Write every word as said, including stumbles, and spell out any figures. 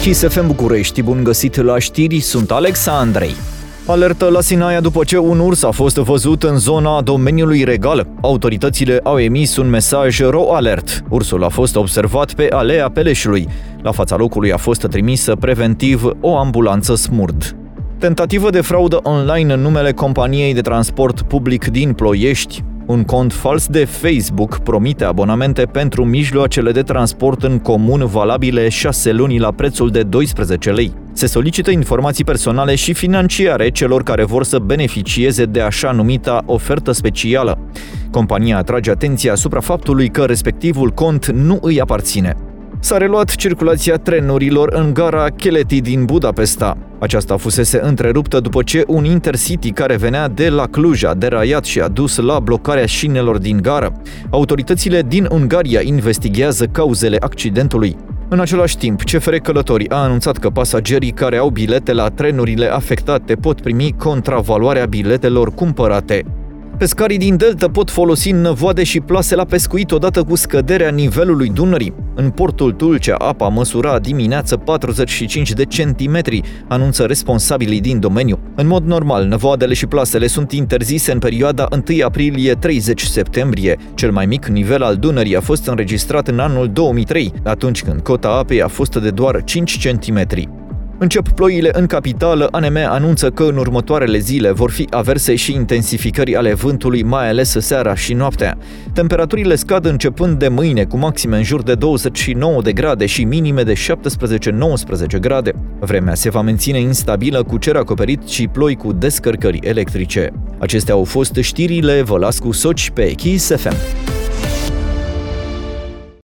Kiss F M București, bun găsit la știri, sunt Alex Andrei. Alertă la Sinaia după ce un urs a fost văzut în zona domeniului Regal. Autoritățile au emis un mesaj ro alert. Ursul a fost observat pe Alea Peleșului. La fața locului a fost trimisă preventiv o ambulanță Smurd. Tentativă de fraudă online în numele companiei de transport public din Ploiești. Un cont fals de Facebook promite abonamente pentru mijloacele de transport în comun valabile șase luni la prețul de doisprezece lei. Se solicită informații personale și financiare celor care vor să beneficieze de așa numita ofertă specială. Compania atrage atenția asupra faptului că respectivul cont nu îi aparține. S-a reluat circulația trenurilor în gara Keleti din Budapesta. Aceasta fusese întreruptă după ce un Intercity care venea de la Cluj a deraiat și a dus la blocarea șinelor din gară. Autoritățile din Ungaria investighează cauzele accidentului. În același timp, C F R Călători a anunțat că pasagerii care au bilete la trenurile afectate pot primi contravaloarea biletelor cumpărate. Pescarii din Delta pot folosi năvoade și plase la pescuit odată cu scăderea nivelului Dunării. În portul Tulcea, apa măsura dimineață patruzeci și cinci de centimetri, anunță responsabilii din domeniu. În mod normal, năvoadele și plasele sunt interzise în perioada întâi aprilie - treizeci septembrie. Cel mai mic nivel al Dunării a fost înregistrat în anul două mii trei, atunci când cota apei a fost de doar cinci centimetri. Încep ploile în capitală, A N M anunță că în următoarele zile vor fi averse și intensificări ale vântului, mai ales seara și noaptea. Temperaturile scad începând de mâine, cu maxime în jur de douăzeci și nouă de grade și minime de șaptesprezece nouăsprezece grade. Vremea se va menține instabilă, cu cer acoperit și ploi cu descărcări electrice. Acestea au fost știrile, vă las cu Soci pe Kiss F M.